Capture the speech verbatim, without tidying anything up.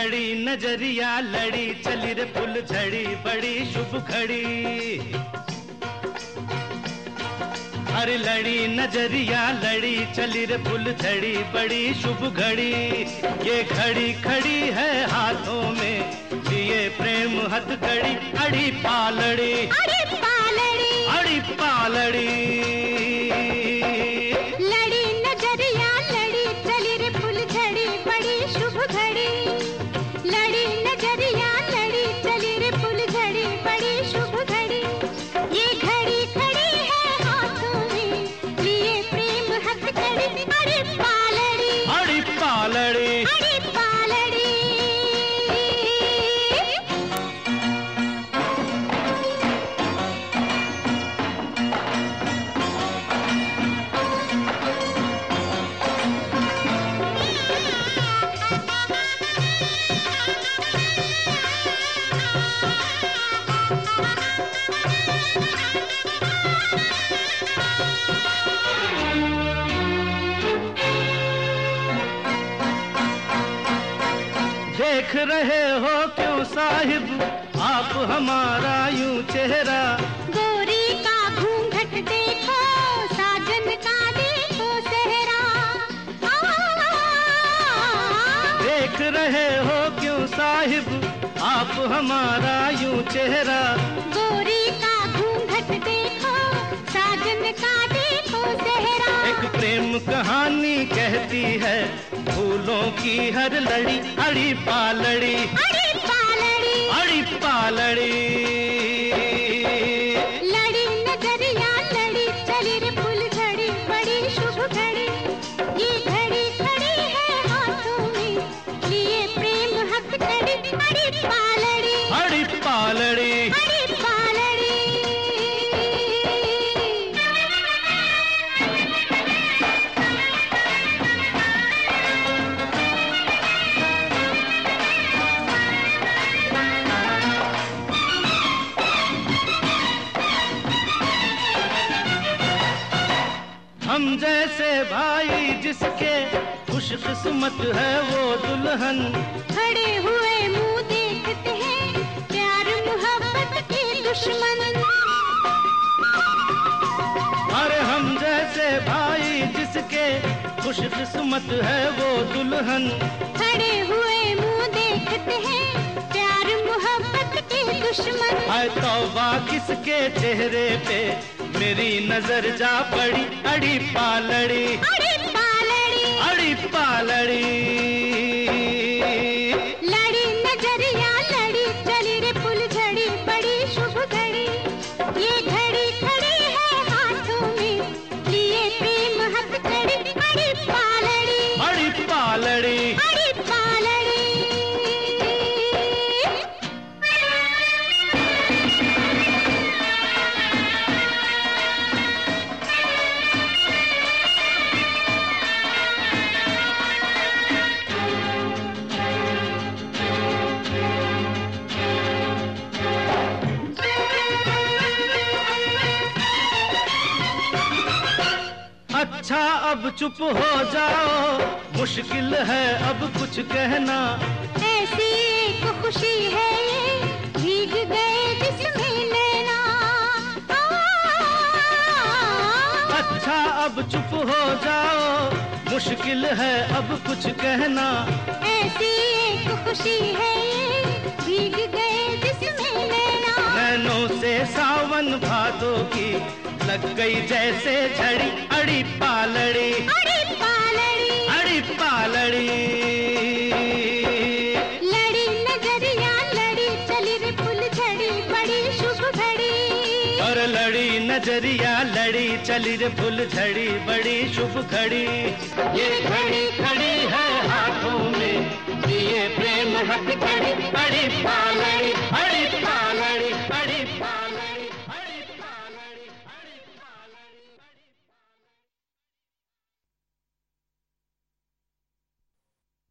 लड़ी नजरिया लड़ी चली रे फुल झड़ी बड़ी शुभ घड़ी। अरे लड़ी नजरिया लड़ी चली रे फुल झड़ी बड़ी शुभ घड़ी। ये घड़ी खड़ी है हाथों में लिए प्रेम हथकड़ी। अड़ी पालड़ी अड़ी पालड़ी अड़ी पालड़ी लड़ी नजरिया लड़ी चली रे फुल झड़ी बड़ी शुभ घड़ी। लड़ी नजरिया लड़ी चली रे फुल झड़ी बड़ी शुभ घड़ी। ये घड़ी खड़ी है हाथों में लिए प्रेम हथकड़ी। अड़ी पालड़ी अड़ी पालड़ी अड़ी पालड़ी देख रहे हो क्यों साहिब आप हमारा यूं चेहरा। गोरी का घूंघट देखो साजन का देखो सेहरा। देख रहे हो क्यों साहिब आप हमारा यूं चेहरा। गोरी का घूंघट देखो साजन का देखो सेहरा। एक प्रेम कहानी कहती है फूलों की हर लड़ी। अड़ी पालड़ी अड़ी पालड़ी अड़ी पालड़ी लड़ी नजरिया लड़ी चली रे फुल झड़ी बड़ी शुभ घड़ी। ये घड़ी खड़ी है हाथों में लिए प्रेम हथकड़ी। अड़ी पालड़ी अड़ी पालड़ी अड़ी पालड़ी हम जैसे भाई जिसके खुशकिस्मत है वो दुल्हन। खड़े हुए मुंह देखते हैं प्यार मोहब्बत के दुश्मन। अरे हम जैसे भाई जिसके खुशकिस्मत है वो दुल्हन। खड़े हुए मुंह देखते हैं प्यार मोहब्बत के दुश्मन। हाय तौबा किसके चेहरे पे मेरी नजर जा पड़ी। अड़ी पालड़ी अड़ी पालड़ी अड़ी पालड़ी लड़ी नजरिया लड़ी चली रे फुल झड़ी बड़ी शुभ घड़ी। ये घड़ी खड़ी है हाथों में लिए प्रेम हथकड़ी। अड़ी पालड़ी अड़ी पालड़ी अड़ी पालड़ी अच्छा अब चुप हो जाओ मुश्किल है अब कुछ कहना। ऐसी एक खुशी है ये भीग गए जिसमें नैना। अच्छा अब चुप हो जाओ मुश्किल है अब कुछ कहना। ऐसी एक खुशी है ये भीग गए जिसमें नैना। नैनों से सावन भादों की लग गई जैसे झड़ी। अड़ी पालड़ी अड़ी पालड़ी अड़ी पालड़ी लड़ी नजरिया लड़ी चली रे फुल झड़ी बड़ी शुभ घड़ी। और लड़ी नजरिया लड़ी चली रे फुल झड़ी बड़ी शुभ घड़ी। ये घड़ी खड़ी है हाथों में लिए प्रेम हथकड़ी। अड़ी पालड़ी अड़ी